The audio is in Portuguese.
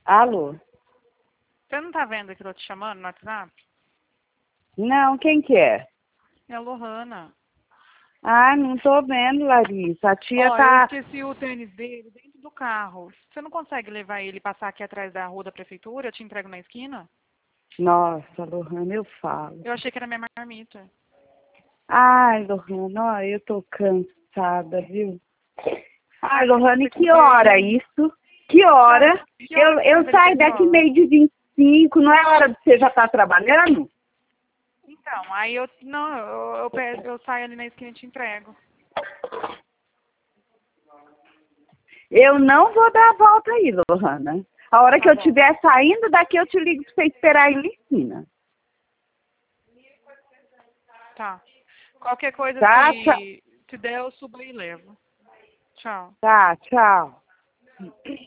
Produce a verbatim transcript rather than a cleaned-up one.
Alô? Você não tá vendo que eu tô te chamando no WhatsApp? Não, quem que é? É a Lohana. Ah, não tô vendo, Larissa. A tia Ó, eu tá... esqueci o tênis dele dentro do carro. Você não consegue levar ele e passar aqui atrás da rua da prefeitura? Eu te entrego na esquina? Nossa, Lohana, eu falo. Eu achei que era minha marmita. Ai, Lohana, ó, eu tô cansada, viu? Ai, Ai, mas Lohana, você e com que hora ele. isso? Que Que hora, hora? que hora Eu, que você eu leva ele pra saio daqui escola? meio de vinte e cinco, não é hora de você já estar trabalhando? Então, aí eu... Não, eu, eu, peço- eu saio ali na esquina e te entrego. Eu não vou dar a volta aí, Lohana. A hora que Tá eu bom. estiver saindo daqui, eu te ligo pra você esperar aí na esquina. Tá. Qualquer coisa, Tá? Tchau. se, se der, eu subo aí e levo. Tchau. Tá, tchau.